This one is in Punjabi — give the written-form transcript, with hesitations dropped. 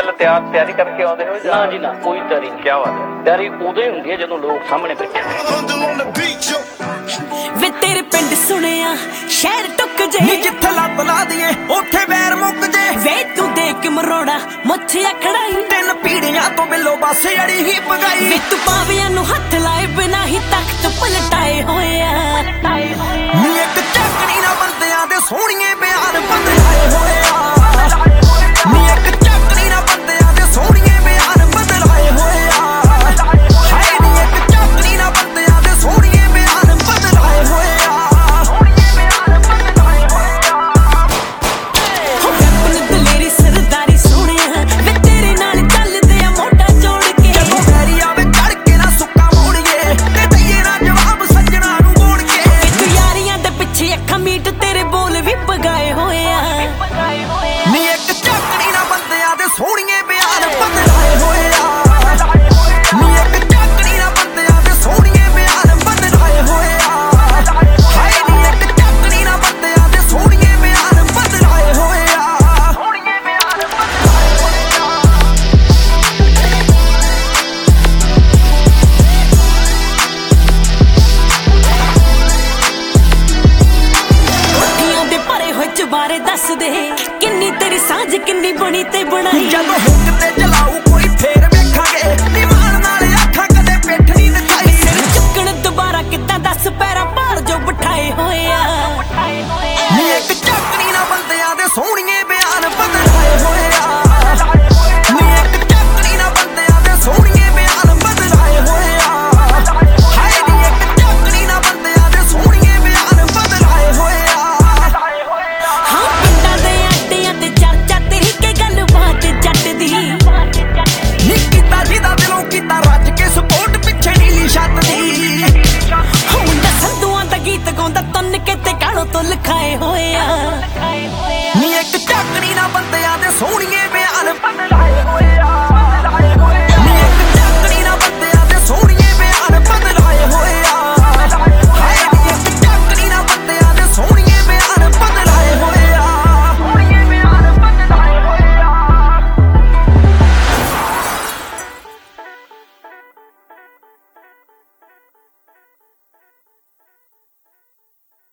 ਪਹਿਲਾਂ ਤਿਆਰੀ ਕਰਕੇ ਆਉਂਦੇ ਹੋ ਨਾ ਜੀ ਨਾ, ਕੋਈ ਤਿਆਰੀ ਨਹੀਂ। ਕੀ ਬਾਤ ਹੈ। ਤਿਆਰੀ ਉਦੋਂ ਹੀ ਹੁੰਦੀ ਹੈ ਜਦੋਂ ਲੋਕ ਸਾਹਮਣੇ ਬੈਠੇ। ਵੇ ਤੇਰੇ ਪਿੰਡ ਸੁਣਿਆ ਸ਼ਹਿਰ ਟੁੱਕ ਜੇ ਨੀ ਜਿੱਥੇ ਲੱਤ ਲਾ ਦੀਏ ਉੱਥੇ ਵੈਰ ਮੁੱਕ ਜੇ ਵੇ ਤੂੰ ਦੇਖ ਮਰੋੜਾ ਮੁੱਛਿਆ ਖੜਾਈ ਤਿੰਨ ਪੀੜੀਆਂ ਤੋਂ ਬਿੱਲੋ ਬਸ ਅੜੀ ਹੀ ਪਗਾਈ ਵੇ ਤੂੰ ਪਾਵਿਆਂ ਨੂੰ ਹੱਥ ਲਾਏ ਬਿਨਾ ਹੀ ਤਖਤ ਪਲਟਾਏ ਹੋਇਆ ਨੀ ਇੱਕ ਚੱਕਣੀ ਨਾ ਬੰਦਿਆਂ ਦੇ ਸੋਹਣੀਏ ਬਿਆਨ ਬਦਲਾਏ ਹੋਇਆ ਨੀ ਇੱਕ ਚੱਕਣੀ ਨਾ ਬੰਦਿਆਂ ਦੇ ਸੋਹਣੀਏ ਬਿਆਨ ਬਦਲਾਏ ਹੋਇਆ ਹਾਏ ਨੀ ਇੱਕ ਚੱਕਣੀ ਨਾ ਬੰਦਿਆਂ ਦੇ ਸੋਹਣੀਏ ਬਿਆਨ ਬਦਲਾਏ ਹੋਇਆ ਹੋ ਗੱਪਨ ਦਲੇਰੀ ਸਰਦਾਰੀ ਸੋਹਣਿਆ ਵੇ ਤੇਰੇ ਨਾਲ ਚੱਲਦੇ ਆ ਮੋਢਾ ਜੋੜ ਕੇ ਜਦੋਂ ਫੈਰੀ ਆਵੇ ਚੜ ਕੇ ਨਾ ਸੁੱਕਾ ਮੋੜੀਏ ਤੇ ਦਈਏ ਨਾ ਜਵਾਬ ਸੱਜਣਾ ਨੂੰ ਮੋੜ ਕੇ ਤੂੰ ਯਾਰੀਆਂ ਦੇ ਪਿੱਛੇ ਅੱਖਾਂ ਮੀਟ ਤੇਰੇ ਬੋਲ ਵੀ ਪਗਾਏ ਹੋਇਆ ਨੀ ਇੱਕ ਚੱਕਣੀ ਨਾ ਬੰਦਿਆਂ ਦੇ ਸੋਹਣੀਏ ਬਿਆਨ ਬਦਲਾਏ ਹੋਇਆ ਨੀ ਇੱਕ ਚੱਕਣੀ ਨਾ ਬੰਦਿਆਂ ਦੇ ਸੋਹਣੀਏ ਬਿਆਨ ਬਦਲਾਏ ਹੋਇਆ ਹਾਏ ਨੀ ਇੱਕ ਚੱਕਣੀ ਨਾ ਬੰਦਿਆਂ ਦੇ ਸੋਹਣੀਏ ਬਿਆਨ ਬਦਲਾਏ ਹੋਇਆ ਅੱਖੀਆਂ ਦੇ ਭਰੇ ਹੋਏ ਚੁਬਾਰੇ ਦੱਸ ਦੇ ਕਿੰਨੀ ਤੇਰੀ ਸਾਂਝ ਕਿੰਨੀ ਬਣੀ ਤੇ ਬਣਾਈ ਜਦੋਂ ਹੁੱਕ ਤੇ ਚਲਾਊ ਕੋਈ ਫੇਰ ਵੇਖਾਂਗੇ ਨਿਮਾਨ ਨਾਲ ਅੱਖਾਂ ਕਦੇ ਪਿੱਠ ਨਹੀਂ ਨਚਾਈ ਸਿਰ ਚੁੱਕਣ ਦੁਬਾਰਾ ਕਿੱਦਾਂ ਦੱਸ ਪੈਰਾਂ ਭਾਰ ਜੋ ਬਿਠਾਏ ਹੋਏ ਆ